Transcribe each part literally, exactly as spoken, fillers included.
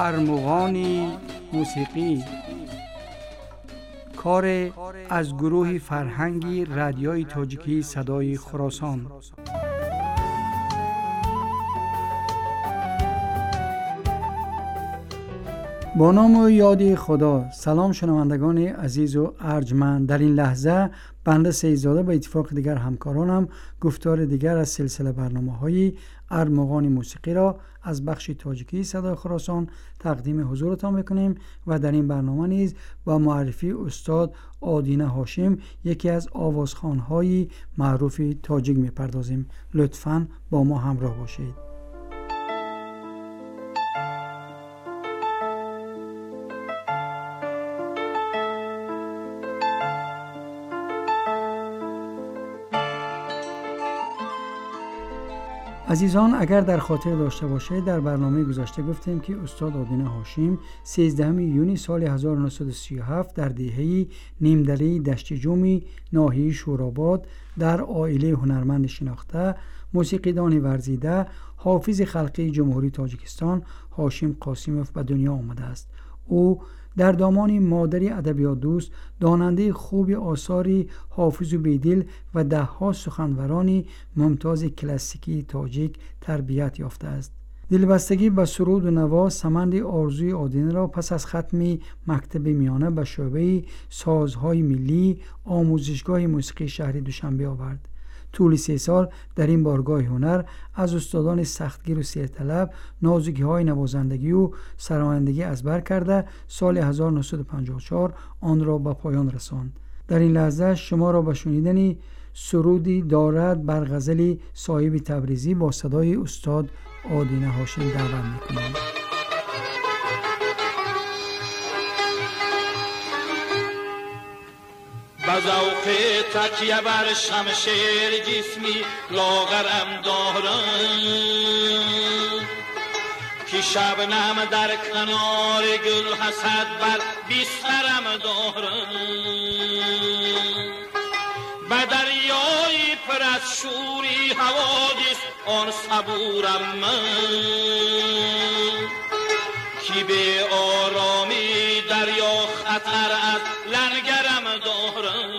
ارمغان موسیقی، کار از گروه فرهنگی رادیوی تاجیکی صدای خراسان. با نام و یاد خدا. سلام شنوندگان عزیز و ارجمند. در این لحظه بنده سیدزاده به اتفاق دیگر همکارانم گفتار دیگر از سلسله برنامه‌های ارمغان موسیقی را از بخش تاجیکی صدای خراسان تقدیم حضورتان می‌کنیم و در این برنامه نیز با معرفی استاد آدینه هاشم، یکی از آوازخوان‌های معروف تاجیک می‌پردازیم. لطفاً با ما همراه باشید. عزیزان، اگر در خاطر داشته باشید در برنامه گذشته گفتیم که استاد آدینه هاشم سیزدهم یونی سال هزار و نهصد و سی و هفت در دهه نیمدره دشت جومی ناحیه شوراباد در عائله هنرمند شناخته، موسیقیدان ورزیده، حافظ خلقی جمهوری تاجیکستان هاشم قاسیموف به دنیا آمده است. او در دامان مادری ادبیات دوست، داننده خوب آثاری حافظ و بیدل و ده ها سخنورانی ممتاز کلاسیکی تاجیک تربیت یافته است. دلبستگی به سرود و نوا سمند آرزوی آدینه را پس از ختم مکتب میانه به شعبه سازهای ملی آموزشگاه موسیقی شهری دوشنبه آورد. طول سه سال در این بارگاه هنر از استادان سختگیر و سیرطلب نازکی های نوازندگی و سرایندگی از بر کرده سال هزار و نهصد و پنجاه و چهار آن را به پایان رساند. در این لحظه شما را به شنیدن سرودی دارد بر غزل صاحب تبریزی با صدای استاد آدینه هاشم دعوت می‌کنم. بذوق تکیه بر شمشیر جسمی لاغرم دارم که شبنم در کنار گل حسد بر بسترم دارم. به دریای پر از شوری حوادث آن صبورم من که به آرامی دریا خطر از لنگرم دارم.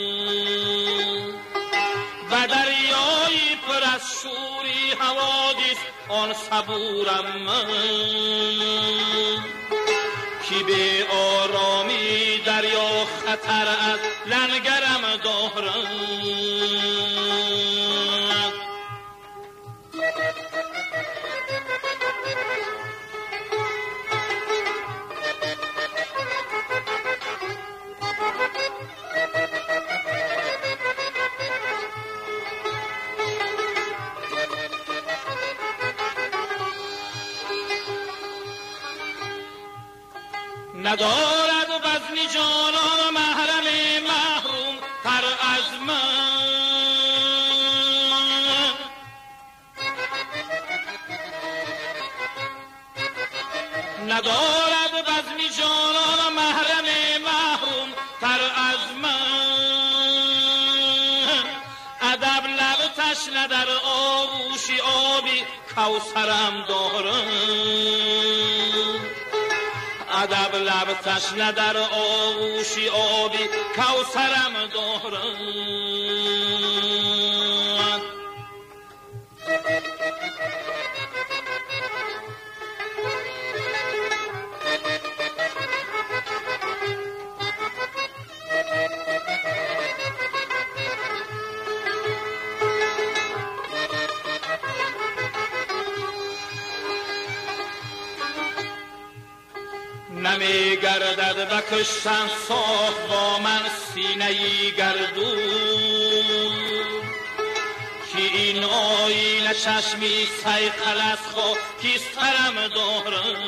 و دریای پر از شوری حوادث آن صبورم من که به آرامی دریا خطر از لنگرم دارم. ندارد بزم جانان محرم محروم تر از من، ندارد بزم جانان محرم محروم تر از من. ادب لب تشنه در آغوش آبی کوثرم دارم، ادب لب تشنه در آغوش آبی کوثرم دارم. نمی گردد به کشتن صاف با من سینه‌ای گردون که این آینه چشمی سیقل از خاکسترم دارم.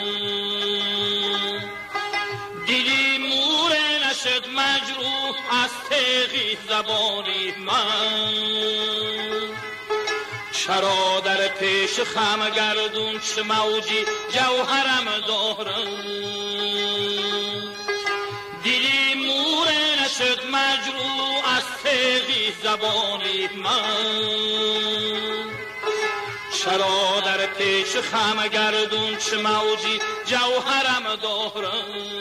دلی موره نشد مجروح از تیغی زبانی من، چرا در پیش خم گردون چه موجی جوهرم دارم. دلی موره نشد مجروح از تیغی زبانی من، چرا در پیش خم گردون چه موجی جوهرم دارم.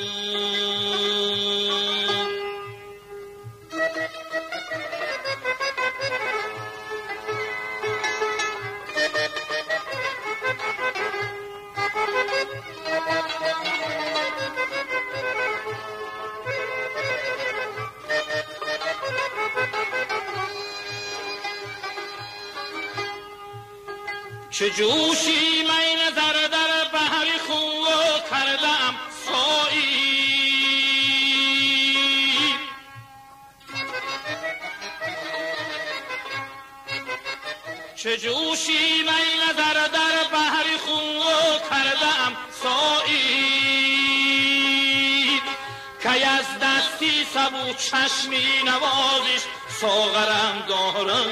چه جوشی می نظر در بحر خون کردم سایی، چه جوشی می نظر در بحر خون کردم سایی، که از دستی سبو چشمی نوازش ساغرم دارم،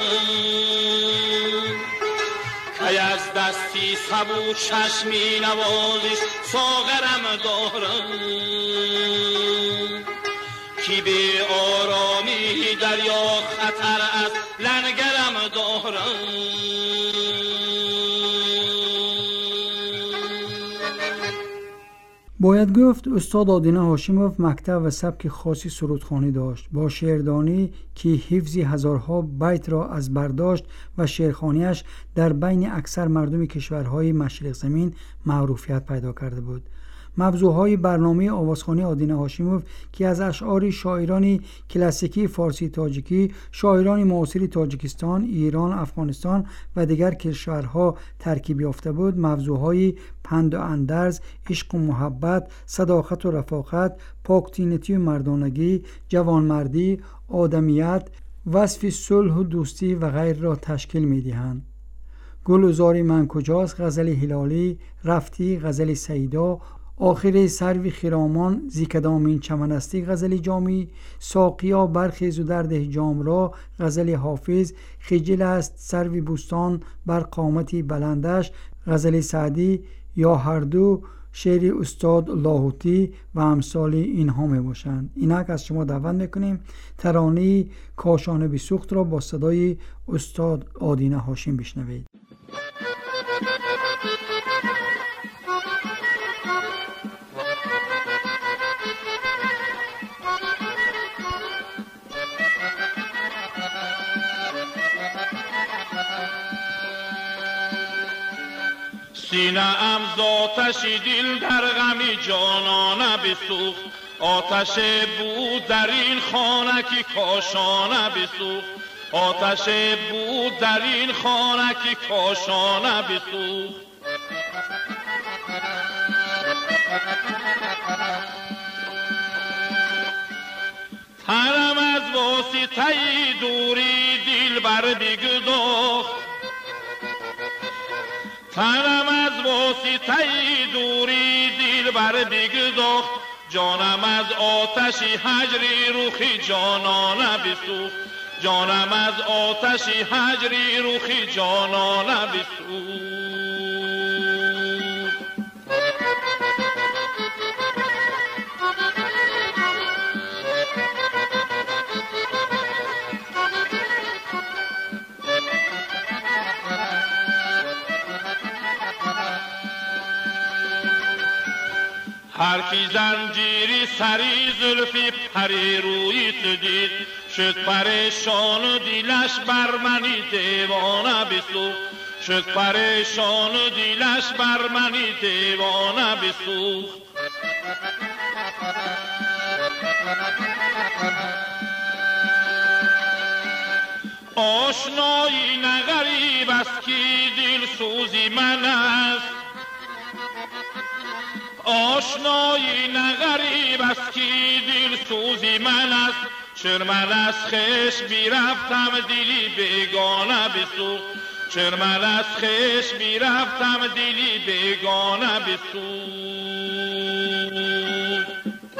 که از دستی سبو چشمی نوازش ساغرم دارم، کی به آرامی دریا خطر از لنگرم دارم. باید گفت استاد آدینه هاشموف مکتب و سبک خاصی سرودخوانی داشت، با شعردانی که حفظ هزارها بیت را از برداشت و شعرخوانیش در بین اکثر مردم کشورهای مشرق زمین معروفیت پیدا کرده بود. موضوعهای برنامه آوازخوانی آدینه هاشموف که از اشعار شاعران کلاسیکی فارسی تاجیکی، شاعران معاصر تاجیکستان، ایران، افغانستان و دیگر کشورها ترکیب یافته بود، موضوعهای پند و اندرز، عشق و محبت، صداقت و رفاقت، پاکطینتی و مردانگی، جوانمردی، آدمیت، وصف صلح و دوستی و غیر را تشکیل می‌دهند. گل و زار من کجاست غزل هلالی، رفتی غزل سیدا، آخر سروی خرامان زی کدامین چمن استی غزل جامی، ساقیا برخیز و درده جام را غزل حافظ، خجل است سروی بوستان بر قامتی بلندش غزل سعدی، یا هر دو شعر استاد لاهوتی و امثال اینها می باشند. اینک از شما دعوت میکنیم ترانه کاشانه بسوخت را با صدای استاد آدینه هاشم بشنوید. سینه ام زاتش دل در غمی جانانه بسوخت، آتش بود در این خانه که کاشانه بسوخت، آتش بود در این خانه که کاشانه بسوخت. تنم از واسطه دوری دل بر بگداخت، تنم از واسطه دوری دل بر بگداخت، جانم از آتش هجری روخی جانانه بسوخت، جانم از آتش هجری روخی جانانه بسوخت. هر کی زنجیری سری زلفی پری روی تو دید، شد پریشان و دیلش بر منی دیوانه بسوخت، شد پریشان و دیلش بر منی دیوانه بسوخت. آشنایی نه غریب است که دل سوزی من است، آشنایی نه غریب است که دل سوزی من است، چر من از خش بی رفتم دلی بیگانه بسوخت، چر من از خش بی رفتم دلی بیگانه بسوخت.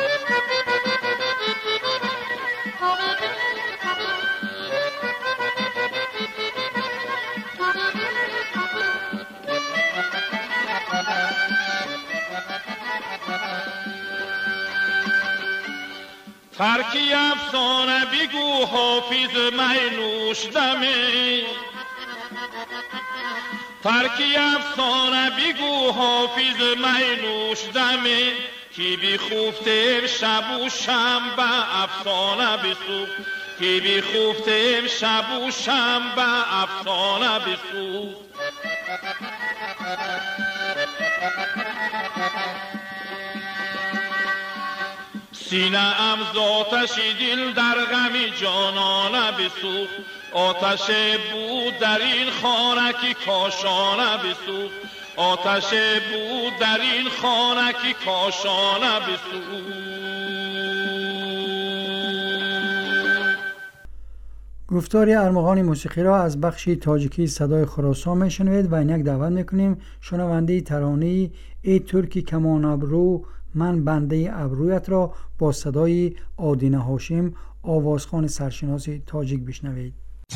ترکی افسانه بگو حافظ می نوش دمی، ترکی افسانه بگو حافظ مینوش دمه کی بی خوفتیم شب و شنبه افسانه بسوخت کی بی خوفتیم شب و شنبه افسانه بسوخت سینه ام ز آتش دل در غم جانانه بسوخت آتش بود در این خانه که کاشانه بسوخت آتش بود در این خانه که کاشانه بسوخت. گفتار ارمغان موسیقی را از بخش تاجیکی صدای خراسان میشنوید و اینک دعوت میکنیم شنونده ترانه ای ترکی کمان ابرو من بنده ابرویت را با صدای آدینه هاشم آوازخوان سرشناس تاجیک بشنوید.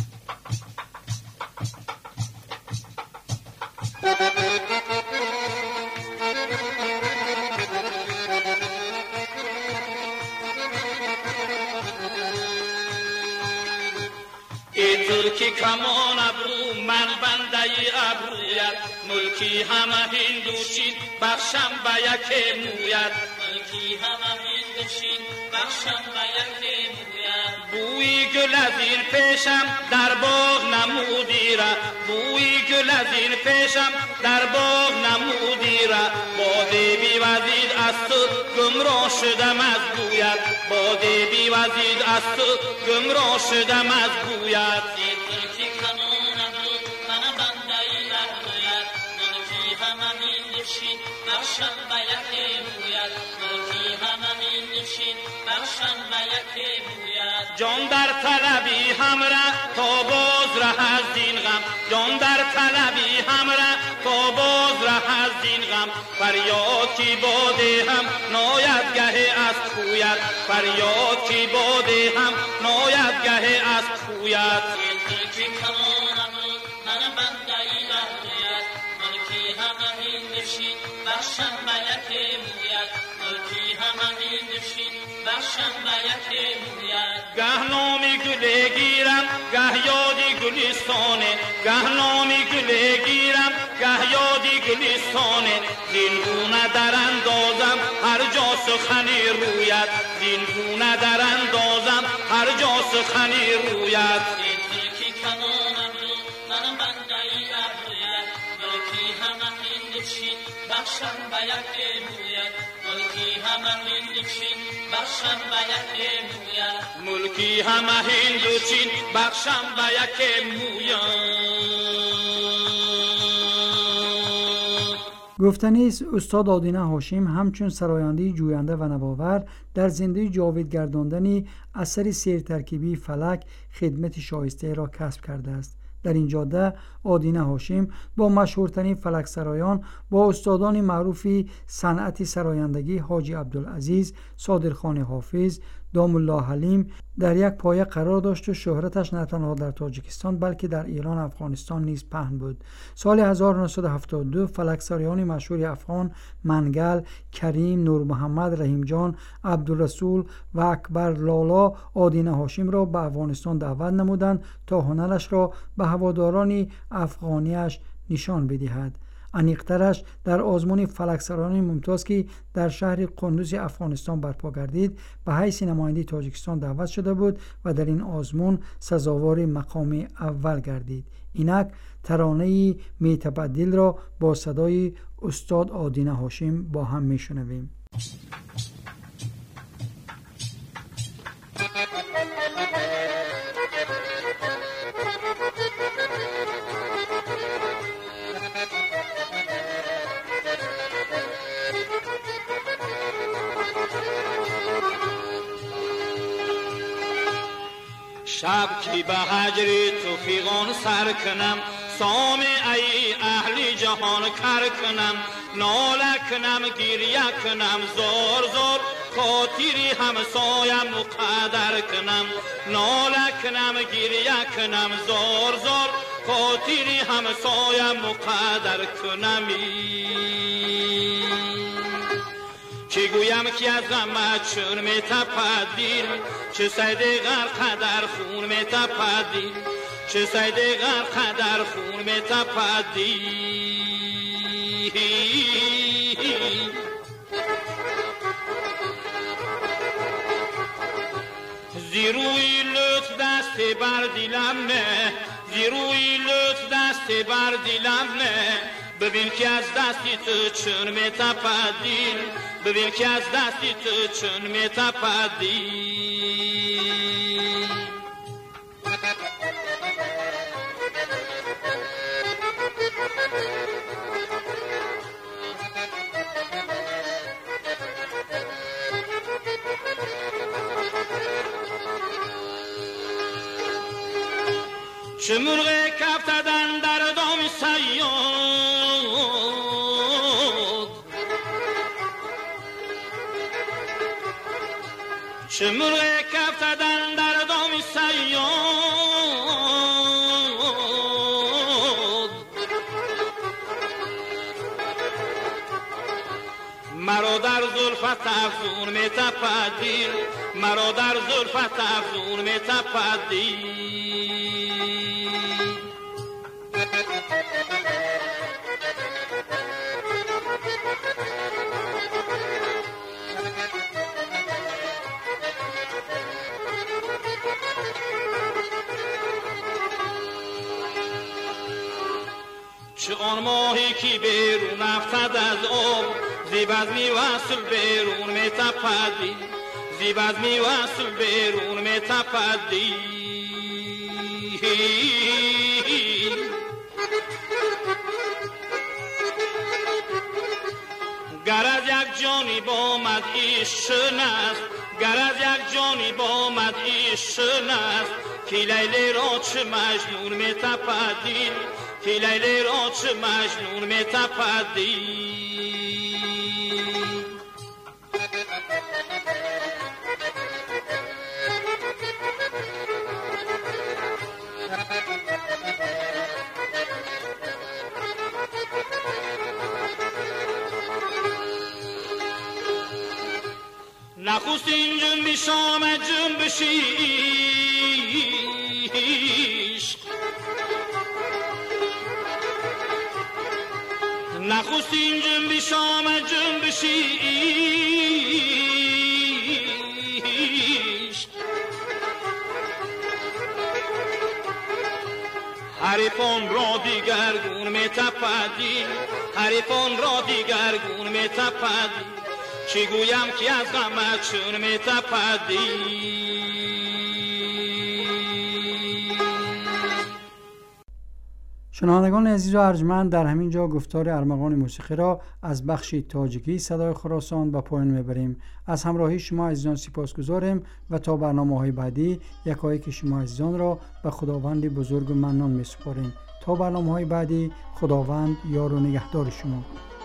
ای ترکی کمان ابرو من بنده ابرویت ملکی همه هندوشین بخشم به یک مویت ملکی همه هندوشین بخشم به یک مویت بوی گل از این پیشم در باغ نمودی را بوی گل از این پیشم در باغ نمودی را باده بی وزید از تو گمراه شدم از بویت باده بی وزید از تو گمراه شدم از بویت ای ترکی کمان ابرو من بنده ابرویت ملکی همه هندوشین بخشم به یک مویت ملکی همه هندوشین بخشم به یک مویت جان در طلبی همره تا باز ره از دین غم جان در طلبی همره تا باز ره از دین غم فریاد کی باده هم ناید گه از کویت فریاد کی باده هم ناید گه از کویت ای ترکی کمان ابرو من بنده ابرویت ملکی همه هندوشین بخشم به یک مویت ملکی همه هندوشین بخشم به یک مویت گه نامی گله گیرم گه یادی گلستانه گه نامی گله گیرم گه یادی گلستانه دین گونه در اندازم هر جا سخنی رویت دین گونه در اندازم هر جا سخنی رویت ای ترکی کمان ابرو من بنده ابرویت ملکی همه هندوشین بخشم به یک مویت ملکی همه هندوشین بخشم به یک مویت ملکی همه هندوشین بخشم به یک مویت. گفتنی است استاد آدینه هاشم همچون سراینده جوینده و نوآور در زنده جاوید گرداندن اثر سیر ترکیبی فلک خدمت شایسته را کسب کرده است. در این جاده آدینه هاشم با مشهورترین فلک سرایان با استادان معروفی صنعت سرایندگی حاجی عبدالعزیز، صادرخان حافظ، دام الله حلیم در یک پایه قرار داشت و شهرتش نه تنها در تاجیکستان بلکه در ایران و افغانستان نیز پهن بود. سال هزار و نهصد و هفتاد و دو فلکسرایان مشهور افغان منگل، کریم، نور محمد، رحیم جان، عبدالرسول و اکبر لالا آدینه هاشم را به افغانستان دعوت نمودند تا هنرش را به هواداران افغانیش نشان بدهد. انیقترش در آزمون فلکسرایان ممتاز که در شهر قندوز افغانستان برپا گردید به حیث نماینده تاجیکستان دعوت شده بود و در این آزمون سزاوار مقام اول گردید. اینک ترانه میتبدل را با صدای استاد آدینه هاشم با هم میشنویم. شب کی به هجر تو فیغان سر کنم سام ای اهل جهان کر کنم ناله کنم گریه کنم زار زار خاطری همسایم مقدر کنم ناله کنم گریه کنم زار زار خاطری همسایم مقدر کنم چه گویم که از غمت چون می تپد دیر چه سید غرق در خون می تپد دیر چه سیده غرق در خون می تپدی زیروی لطف دست بر دلم نه زیروی لطف دست بر دلم نه ببین که از دستی تو چون می تپدی ببین که از دستی تو چون می تپدی چه مرغ کفتدن در دام صیاد چه مرغ کفتدن در دام صیاد مرا در زلفت افزون می تپدی مرا در زلفت افزون می تپدی چه آن ماهی که بیرون افتد از آب زیب از می وصل بیرون می تپدی زیب از می وصل بیرون می تپدی گر از یک جانی با مد عشق نست گر از یک جانی با مد عشق نست که لیلی را چه مجنون می تپدی که لیلی را چه مجنون می تپدی نخستین جنبش آمد جنبش عشق نخستین جنبش آمد جنبش عشق حریفان را دیگرگون می تپدی حریفان را دیگرگون می تپدی چی گویم که از غمت چون می تپدی شنوندگان عزیز و ارجمند، در همین جا گفتار ارمغان موسیقی را از بخش تاجیکی صدای خراسان به پایان میبریم. از همراهی شما عزیزان سپاسگزاریم و تا برنامه‌های بعدی یکایک شما عزیزان را به خداوند بزرگ و منان میسپاریم. تا برنامه‌های بعدی، خداوند یار و نگهدار شما.